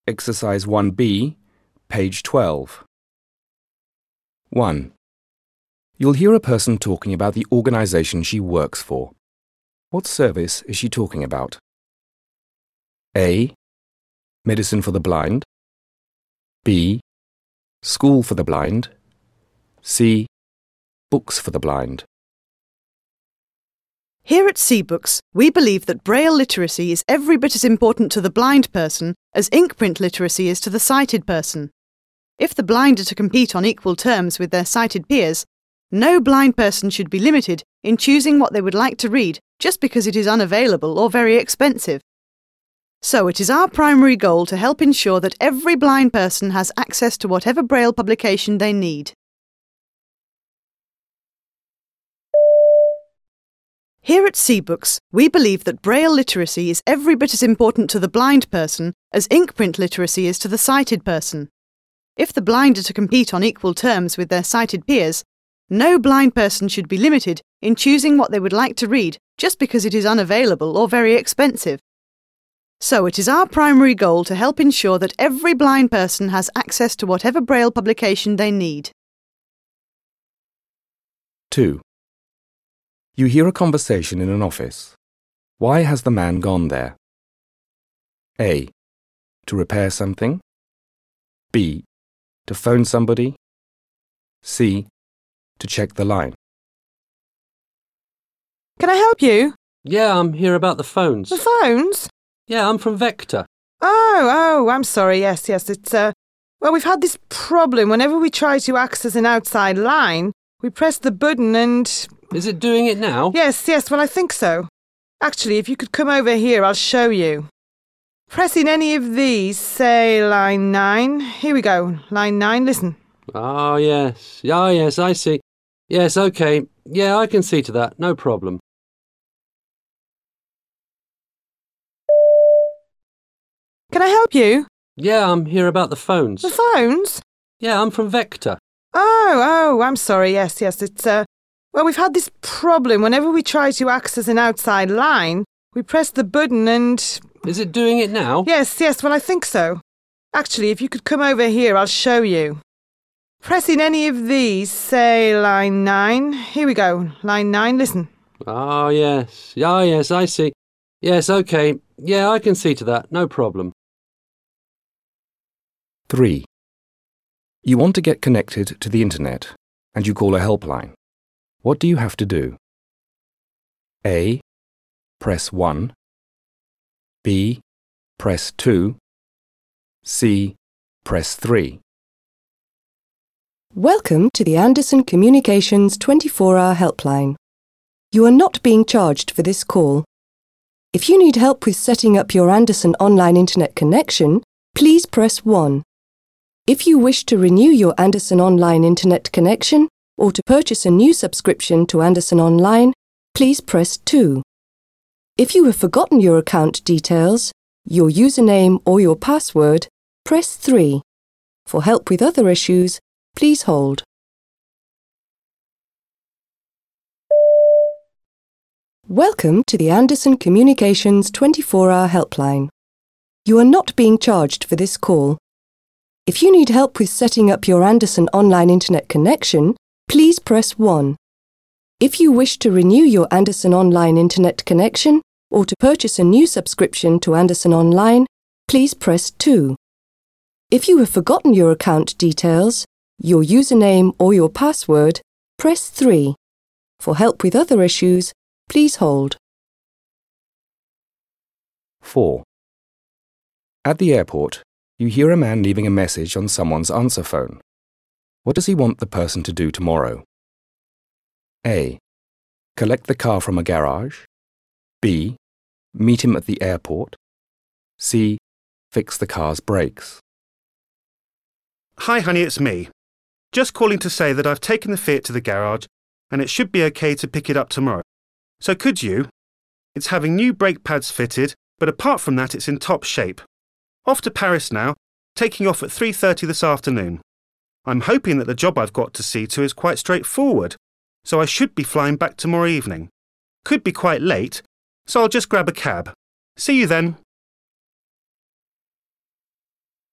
Exercise 1B, page 12. 1. You'll hear a person talking about the organisation she works for. What service is she talking about? A. Medicine for the blind. B. School for the blind. C. Books for the blind. Here at CBooks, we believe that Braille literacy is every bit as important to the blind person as inkprint literacy is to the sighted person. If the blind are to compete on equal terms with their sighted peers, no blind person should be limited in choosing what they would like to read just because it is unavailable or very expensive. So it is our primary goal to help ensure that every blind person has access to whatever Braille publication they need. Here at CBooks, we believe that Braille literacy is every bit as important to the blind person as inkprint literacy is to the sighted person. If the blind are to compete on equal terms with their sighted peers, no blind person should be limited in choosing what they would like to read just because it is unavailable or very expensive. So it is our primary goal to help ensure that every blind person has access to whatever Braille publication they need. 2. You hear a conversation in an office. Why has the man gone there? A. To repair something. B. To phone somebody. C. To check the line. Can I help you? Yeah, I'm here about the phones. The phones? Yeah, I'm from Vector. Oh, I'm sorry. Yes, it's, well, we've had this problem. Whenever we try to access an outside line, we press the button and... Is it doing it now? Yes, well, I think so. Actually, if you could come over here, I'll show you. Pressing any of these, say line 9. Here we go. Line 9, listen. Oh, yes. Yes, I see. Yes, OK. Yeah, I can see to that. No problem. Can I help you? Yeah, I'm here about the phones. The phones? Yeah, I'm from Vector. Oh, I'm sorry. Yes, it's, well, we've had this problem. Whenever we try to access an outside line, we press the button and... Is it doing it now? Yes, well, I think so. Actually, if you could come over here, I'll show you. Pressing any of these, say line 9. Here we go. Line 9, listen. Oh, yes. Yes, I see. Yes, OK. Yeah, I can see to that. No problem. 3. You want to get connected to the internet and you call a helpline. What do you have to do? A. Press 1. B. Press 2. C. Press 3. Welcome to the Anderson Communications 24-hour helpline. You are not being charged for this call. If you need help with setting up your Anderson online internet connection, please press 1. If you wish to renew your Anderson online internet connection or to purchase a new subscription to Anderson Online, please press 2. If you have forgotten your account details, your username or your password, press 3. For help with other issues, please hold. Welcome to the Anderson Communications 24-hour helpline. You are not being charged for this call. If you need help with setting up your Anderson online internet connection, please press 1. If you wish to renew your Anderson online internet connection or to purchase a new subscription to Anderson Online, please press 2. If you have forgotten your account details, your username or your password, press 3. For help with other issues, please hold. 4. At the airport, you hear a man leaving a message on someone's answer phone. What does he want the person to do tomorrow? A. Collect the car from a garage. B. Meet him at the airport. C. Fix the car's brakes. Hi honey, it's me. Just calling to say that I've taken the Fiat to the garage and it should be okay to pick it up tomorrow. So could you? It's having new brake pads fitted, but apart from that it's in top shape. Off to Paris now, taking off at 3:30 this afternoon. I'm hoping that the job I've got to see to is quite straightforward, so I should be flying back tomorrow evening. Could be quite late, so I'll just grab a cab. See you then.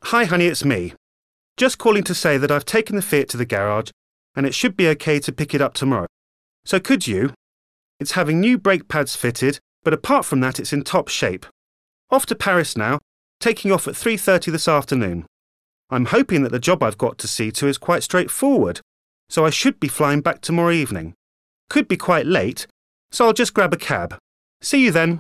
Hi honey, it's me. Just calling to say that I've taken the Fiat to the garage and it should be okay to pick it up tomorrow. So could you? It's having new brake pads fitted, but apart from that it's in top shape. Off to Paris now, taking off at 3:30 this afternoon. I'm hoping that the job I've got to see to is quite straightforward, so I should be flying back tomorrow evening. Could be quite late, so I'll just grab a cab. See you then.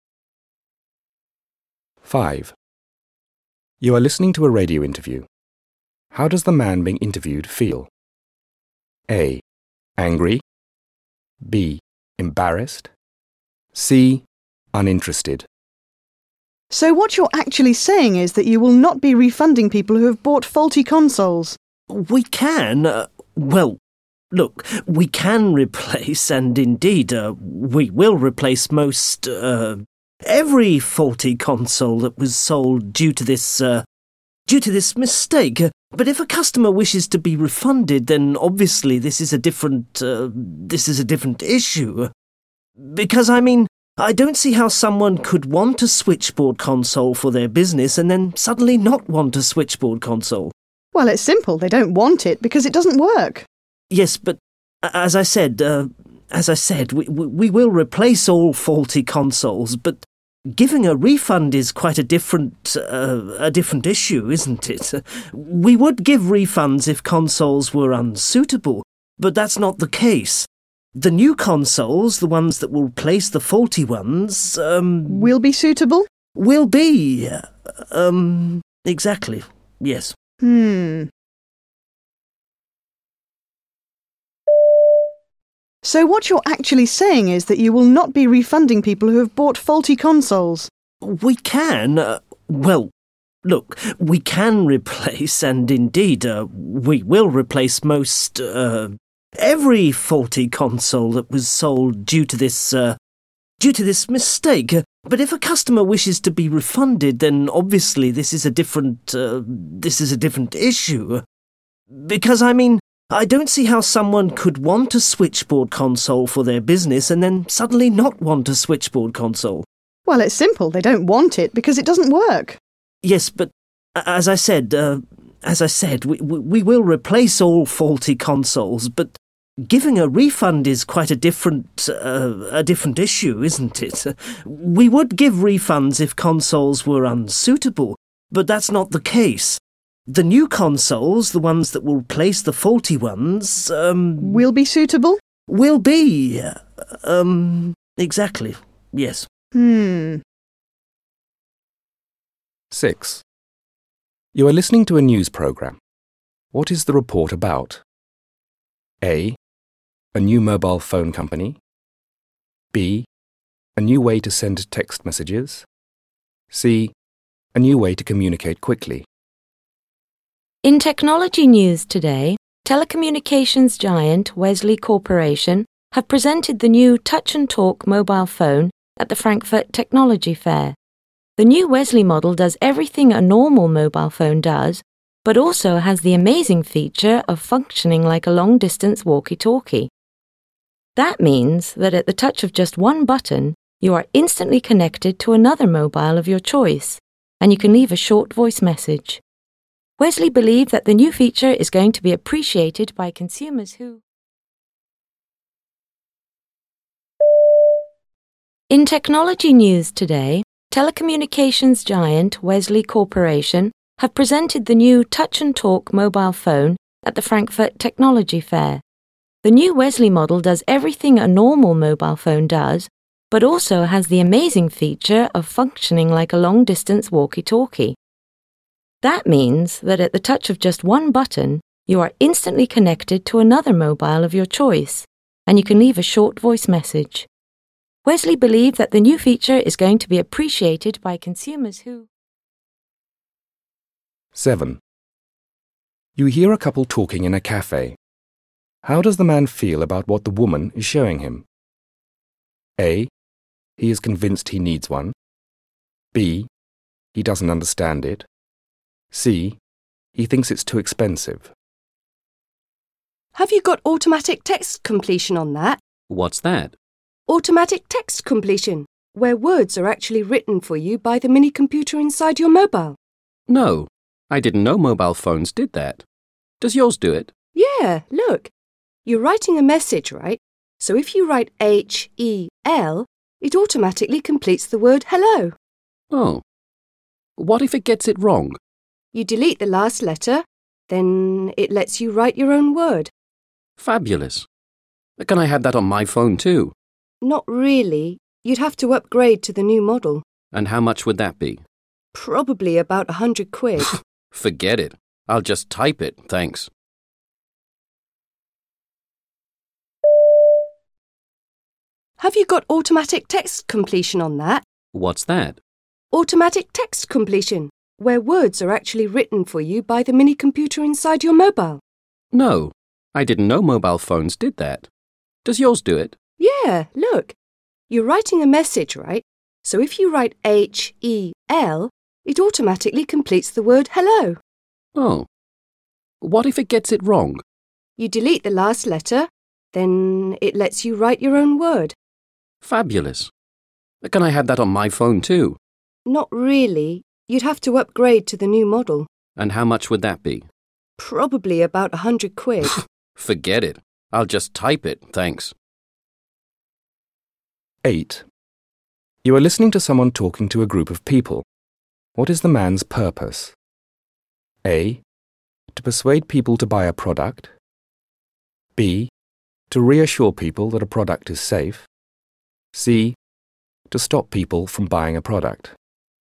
5. You are listening to a radio interview. How does the man being interviewed feel? A. Angry. B. Embarrassed. C. Uninterested. So what you're actually saying is that you will not be refunding people who have bought faulty consoles. We can, look, we can replace, and indeed, we will replace most, every faulty console that was sold due to this mistake. But if a customer wishes to be refunded, then obviously this is a different issue. Because, I don't see how someone could want a switchboard console for their business and then suddenly not want a switchboard console. Well, it's simple. They don't want it because it doesn't work. Yes, but as I said, we will replace all faulty consoles, but giving a refund is quite a different issue, isn't it? We would give refunds if consoles were unsuitable, but that's not the case. The new consoles, the ones that will replace the faulty ones, will be suitable? Will be, exactly, yes. So what you're actually saying is that you will not be refunding people who have bought faulty consoles. We can, look, we can replace, and indeed, we will replace most, every faulty console that was sold due to this mistake. But if a customer wishes to be refunded, then obviously this is a different issue. Because, I don't see how someone could want a switchboard console for their business and then suddenly not want a switchboard console. Well, it's simple. They don't want it because it doesn't work. Yes, but as I said, we will replace all faulty consoles, but giving a refund is quite a different issue, isn't it? We would give refunds if consoles were unsuitable, but that's not the case. The new consoles, the ones that will replace the faulty ones, will be suitable? Will be, exactly, yes. 6. You are listening to a news program. What is the report about? A. A new mobile phone company. B. A new way to send text messages. C. A new way to communicate quickly. In technology news today, telecommunications giant Wesley Corporation have presented the new Touch and Talk mobile phone at the Frankfurt Technology Fair. The new Wesley model does everything a normal mobile phone does, but also has the amazing feature of functioning like a long-distance walkie-talkie. That means that at the touch of just one button, you are instantly connected to another mobile of your choice, and you can leave a short voice message. Wesley believe that the new feature is going to be appreciated by consumers who... In technology news today, telecommunications giant Wesley Corporation have presented the new Touch and Talk mobile phone at the Frankfurt Technology Fair. The new Wesley model does everything a normal mobile phone does, but also has the amazing feature of functioning like a long-distance walkie-talkie. That means that at the touch of just one button, you are instantly connected to another mobile of your choice, and you can leave a short voice message. Wesley believe that the new feature is going to be appreciated by consumers who... 7. You hear a couple talking in a cafe. How does the man feel about what the woman is showing him? A. He is convinced he needs one. B. He doesn't understand it. C. He thinks it's too expensive. Have you got automatic text completion on that? What's that? Automatic text completion, where words are actually written for you by the mini computer inside your mobile. No. I didn't know mobile phones did that. Does yours do it? Yeah, look. You're writing a message, right? So if you write H-E-L, it automatically completes the word hello. Oh. What if it gets it wrong? You delete the last letter, then it lets you write your own word. Fabulous. Can I have that on my phone too? Not really. You'd have to upgrade to the new model. And how much would that be? Probably about £100. Forget it. I'll just type it, thanks. Have you got automatic text completion on that? What's that? Automatic text completion, where words are actually written for you by the mini computer inside your mobile. No, I didn't know mobile phones did that. Does yours do it? Yeah, look. You're writing a message, right? So if you write H-E-L, it automatically completes the word hello. Oh. What if it gets it wrong? You delete the last letter, then it lets you write your own word. Fabulous. Can I have that on my phone too? Not really. You'd have to upgrade to the new model. And how much would that be? Probably about £100. Forget it. I'll just type it, thanks. 8. You are listening to someone talking to a group of people. What is the man's purpose? A. To persuade people to buy a product. B. To reassure people that a product is safe. C. To stop people from buying a product.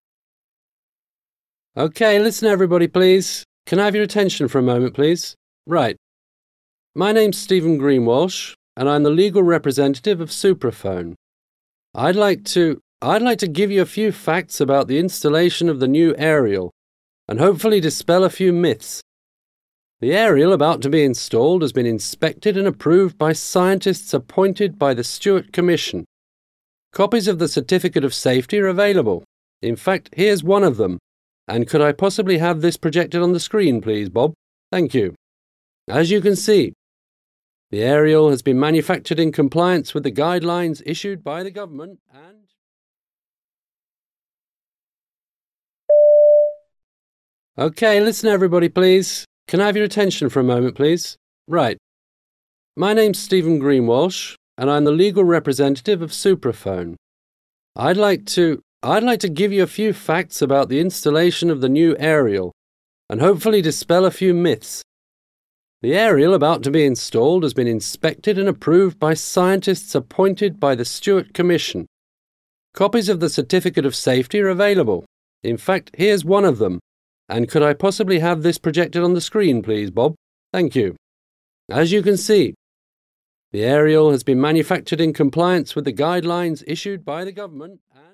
OK, listen everybody, please. Can I have your attention for a moment, please? Right. My name's Stephen Greenwalsh, and I'm the legal representative of Supraphone. I'd like to give you a few facts about the installation of the new aerial, and hopefully dispel a few myths. The aerial about to be installed has been inspected and approved by scientists appointed by the Stewart Commission. Copies of the Certificate of Safety are available. In fact, here's one of them. And could I possibly have this projected on the screen, please, Bob? Thank you. As you can see, the aerial has been manufactured in compliance with the guidelines issued by the government and... OK, listen everybody, please. Can I have your attention for a moment, please? Right. My name's Stephen Greenwalsh, and I'm the legal representative of Supraphone. I'd like to give you a few facts about the installation of the new aerial, and hopefully dispel a few myths. The aerial about to be installed has been inspected and approved by scientists appointed by the Stewart Commission. Copies of the Certificate of Safety are available. In fact, here's one of them. And could I possibly have this projected on the screen, please, Bob? Thank you. As you can see, the aerial has been manufactured in compliance with the guidelines issued by the government and...